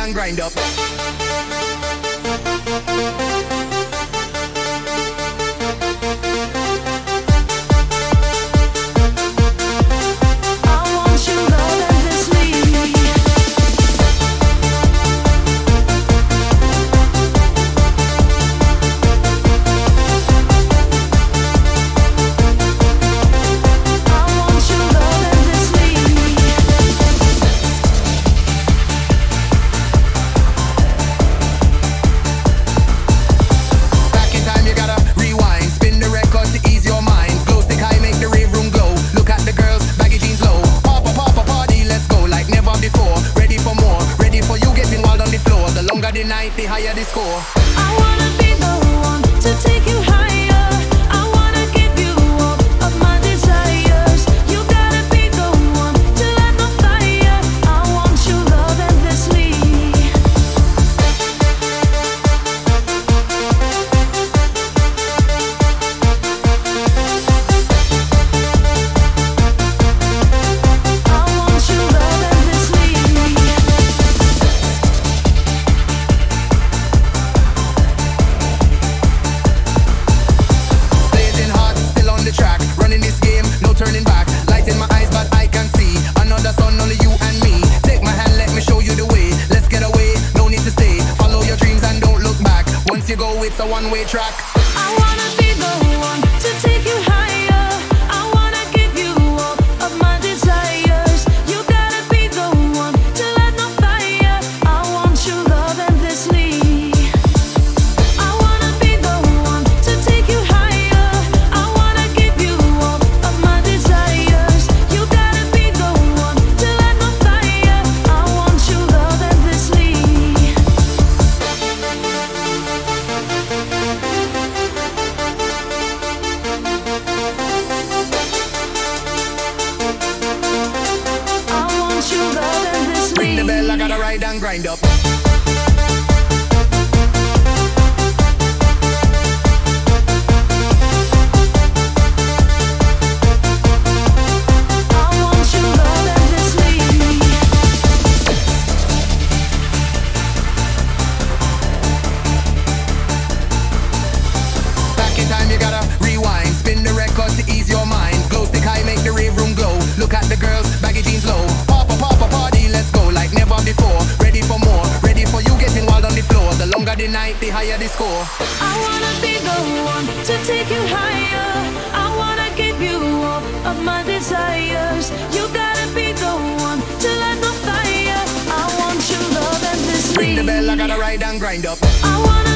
and grind up. The night, the higher the score. I wanna be the one to take you higher. I wanna give you all of my desires. You gotta be the one to light my fire. I want your love endlessly. I want your love endlessly. Turning back, light in my eyes, but I can see another sun, only you and me. Take my hand, let me show you the way. Let's get away, no need to stay. Follow your dreams and don't look back. Once you go, it's a one-way track. I wanna be the one to take you higher. I wanna give you all of my desires. You gotta be the one to light my fire. I want your love endlessly. I wanna be the one to take you higher. I wanna give you all of my desires. You gotta be the one to light my fire. I want your love endlessly. I want your love endlessly. Ring the bell, I gotta ride and grind up. I want your love endlessly. Back in time, you gotta rewind. Spin the record to ease your mind. Glow stick high, make the rave room glow. Look at the girls, baggy jeans low. Pop a party, let's go like never before. Ready for more, ready for you getting wild on the floor. The longer the night, the higher the score. I wanna be the one to take you higher. I wanna give you all of my desires. You gotta be the one to light my fire. I want your love endlessly. Ring the bell, I gotta ride and grind up. I wanna